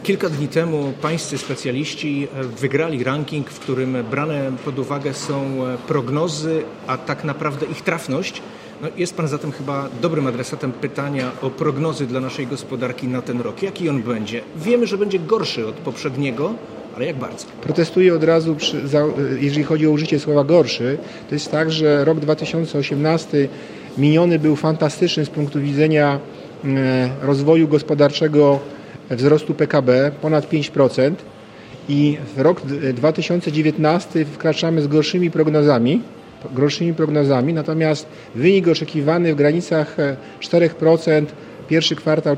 Kilka dni temu pańscy specjaliści wygrali ranking, w którym brane pod uwagę są prognozy, a tak naprawdę ich trafność. Jest pan zatem chyba dobrym adresatem pytania o prognozy dla naszej gospodarki na ten rok. Jaki on będzie? Wiemy, że będzie gorszy od poprzedniego, ale jak bardzo? Protestuję od razu, jeżeli chodzi o użycie słowa gorszy. To jest tak, że rok 2018 miniony był fantastyczny z punktu widzenia rozwoju gospodarczego, wzrostu PKB, ponad 5%, i w rok 2019 wkraczamy z gorszymi prognozami, natomiast wynik oczekiwany w granicach 4%, pierwszy kwartał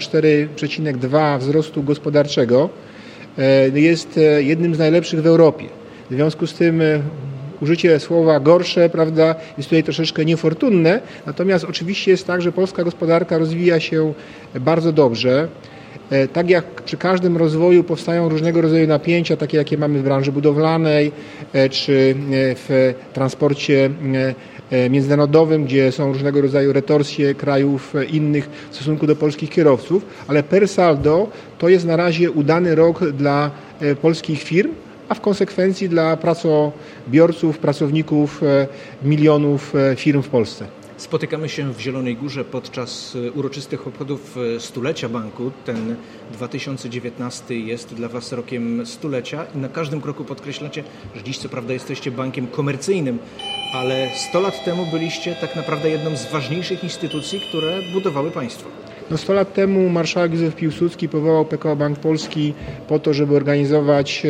4,2% wzrostu gospodarczego jest jednym z najlepszych w Europie. W związku z tym użycie słowa gorsze, prawda, jest tutaj troszeczkę niefortunne, natomiast oczywiście jest tak, że polska gospodarka rozwija się bardzo dobrze. Tak jak przy każdym rozwoju powstają różnego rodzaju napięcia, takie jakie mamy w branży budowlanej czy w transporcie międzynarodowym, gdzie są różnego rodzaju retorsje krajów innych w stosunku do polskich kierowców, ale per saldo to jest na razie udany rok dla polskich firm, a w konsekwencji dla pracobiorców, pracowników milionów firm w Polsce. Spotykamy się w Zielonej Górze podczas uroczystych obchodów stulecia banku. Ten 2019 jest dla Was rokiem stulecia i na każdym kroku podkreślacie, że dziś co prawda jesteście bankiem komercyjnym, ale 100 lat temu byliście tak naprawdę jedną z ważniejszych instytucji, które budowały państwo. 100 lat temu marszałek Józef Piłsudski powołał PKO Bank Polski po to, żeby organizować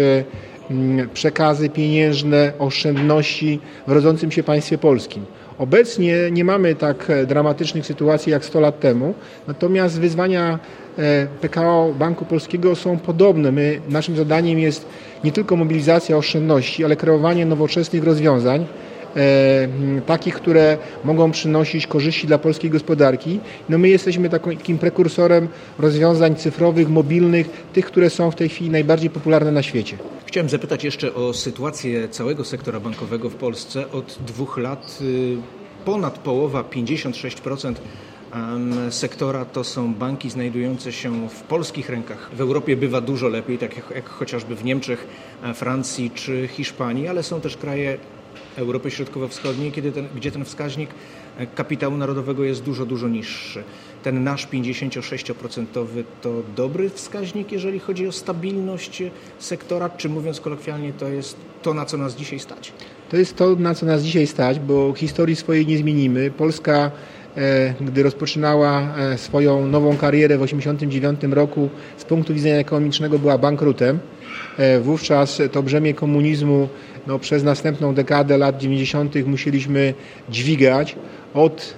przekazy pieniężne, oszczędności w rodzącym się państwie polskim. Obecnie nie mamy tak dramatycznych sytuacji jak 100 lat temu, natomiast wyzwania PKO Banku Polskiego są podobne. Naszym zadaniem jest nie tylko mobilizacja oszczędności, ale kreowanie nowoczesnych rozwiązań, takich, które mogą przynosić korzyści dla polskiej gospodarki. My jesteśmy takim prekursorem rozwiązań cyfrowych, mobilnych, tych, które są w tej chwili najbardziej popularne na świecie. Chciałem zapytać jeszcze o sytuację całego sektora bankowego w Polsce. Od 2 lat ponad połowa, 56% sektora to są banki znajdujące się w polskich rękach. W Europie bywa dużo lepiej, tak jak chociażby w Niemczech, Francji czy Hiszpanii, ale są też kraje Europy Środkowo-Wschodniej, gdzie ten wskaźnik kapitału narodowego jest dużo niższy. Ten nasz 56% to dobry wskaźnik, jeżeli chodzi o stabilność sektora, czy mówiąc kolokwialnie, to jest to, na co nas dzisiaj stać? To jest to, na co nas dzisiaj stać, bo historii swojej nie zmienimy. Polska, gdy rozpoczynała swoją nową karierę w 1989 roku, z punktu widzenia ekonomicznego była bankrutem. Wówczas to brzemię komunizmu przez następną dekadę lat 90. musieliśmy dźwigać. Od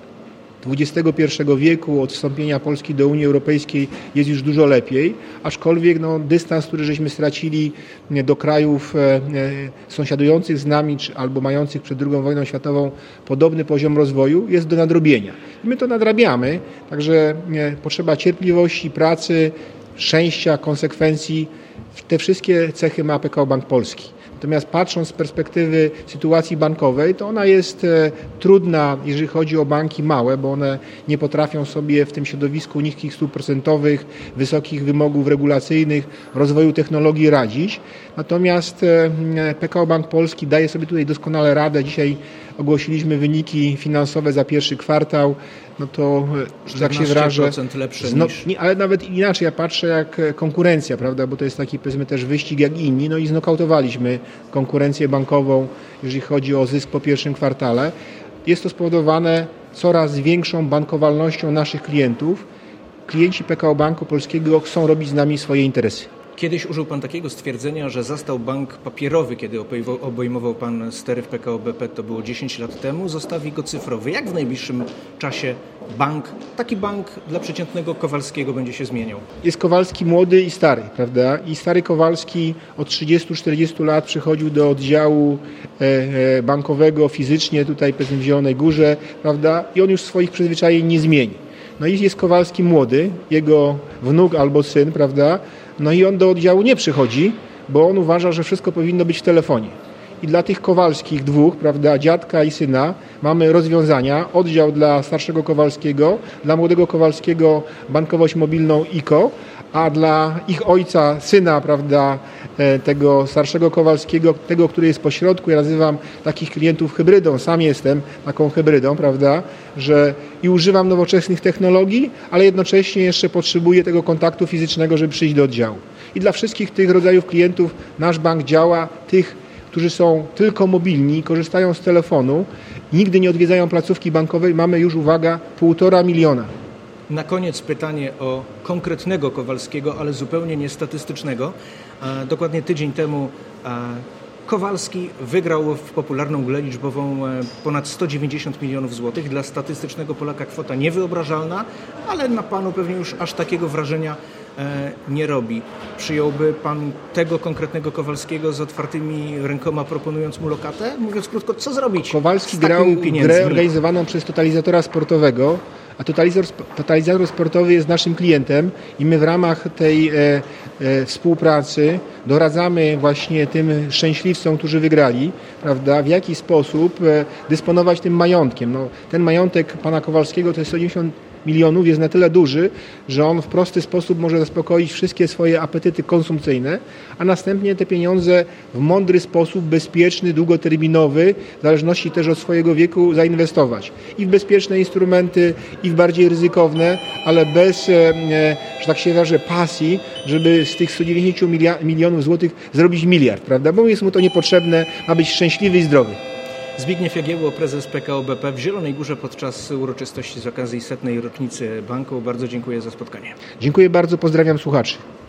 XXI wieku, od wstąpienia Polski do Unii Europejskiej jest już dużo lepiej, aczkolwiek dystans, który żeśmy stracili do krajów sąsiadujących z nami albo mających przed II wojną światową podobny poziom rozwoju, jest do nadrobienia. I my to nadrabiamy, także potrzeba cierpliwości, pracy, szczęścia, konsekwencji. Te wszystkie cechy ma PKO Bank Polski. Natomiast patrząc z perspektywy sytuacji bankowej, to ona jest trudna, jeżeli chodzi o banki małe, bo one nie potrafią sobie w tym środowisku niskich stóp procentowych, wysokich wymogów regulacyjnych, rozwoju technologii radzić. Natomiast PKO Bank Polski daje sobie tutaj doskonale radę. Dzisiaj ogłosiliśmy wyniki finansowe za pierwszy kwartał. To tak się wyrażę, lepsze niż... ale nawet inaczej, ja patrzę jak konkurencja, prawda, bo to jest taki, powiedzmy, też wyścig jak inni, i znokautowaliśmy konkurencję bankową, jeżeli chodzi o zysk po pierwszym kwartale. Jest to spowodowane coraz większą bankowalnością naszych klientów. Klienci PKO Banku Polskiego chcą robić z nami swoje interesy. Kiedyś użył Pan takiego stwierdzenia, że zastał bank papierowy, kiedy obejmował Pan stery w PKO BP, to było 10 lat temu, zostawi go cyfrowy. Jak w najbliższym czasie taki bank dla przeciętnego Kowalskiego będzie się zmieniał? Jest Kowalski młody i stary, prawda? I stary Kowalski od 30-40 lat przychodził do oddziału bankowego fizycznie, tutaj powiedzmy w Zielonej Górze, prawda? I on już swoich przyzwyczajeń nie zmieni. I jest Kowalski młody, jego wnuk albo syn, prawda? I on do oddziału nie przychodzi, bo on uważa, że wszystko powinno być w telefonie. I dla tych Kowalskich dwóch, prawda, dziadka i syna, mamy rozwiązania. Oddział dla starszego Kowalskiego, dla młodego Kowalskiego bankowość mobilną IKO, a dla ich ojca, syna, prawda, tego starszego Kowalskiego, tego, który jest pośrodku, ja nazywam takich klientów hybrydą, sam jestem taką hybrydą, prawda, że i używam nowoczesnych technologii, ale jednocześnie jeszcze potrzebuję tego kontaktu fizycznego, żeby przyjść do oddziału. I dla wszystkich tych rodzajów klientów nasz bank działa, tych, którzy są tylko mobilni, korzystają z telefonu, nigdy nie odwiedzają placówki bankowej, mamy już, uwaga, 1,5 miliona. Na koniec pytanie o konkretnego Kowalskiego, ale zupełnie nie statystycznego. Dokładnie tydzień temu Kowalski wygrał w popularną grę liczbową ponad 190 milionów złotych. Dla statystycznego Polaka kwota niewyobrażalna, ale na panu pewnie już aż takiego wrażenia nie robi. Przyjąłby pan tego konkretnego Kowalskiego z otwartymi rękoma, proponując mu lokatę? Mówiąc krótko, co zrobić? Kowalski z grał pieniędzmi? Grę organizowaną przez totalizatora sportowego, a totalizator sportowy jest naszym klientem i my w ramach tej współpracy doradzamy właśnie tym szczęśliwcom, którzy wygrali, prawda, w jaki sposób dysponować tym majątkiem. No, ten majątek pana Kowalskiego to jest 190 milionów, jest na tyle duży, że on w prosty sposób może zaspokoić wszystkie swoje apetyty konsumpcyjne, a następnie te pieniądze w mądry sposób, bezpieczny, długoterminowy, w zależności też od swojego wieku, zainwestować. I w bezpieczne instrumenty, i w bardziej ryzykowne, ale bez, że tak się wyrażę, pasji, żeby z tych 190 milionów złotych zrobić miliard, prawda? Bo jest mu to niepotrzebne, ma być szczęśliwy i zdrowy. Zbigniew Jagiełło, prezes PKO BP w Zielonej Górze podczas uroczystości z okazji 100. rocznicy banku. Bardzo dziękuję za spotkanie. Dziękuję bardzo, pozdrawiam słuchaczy.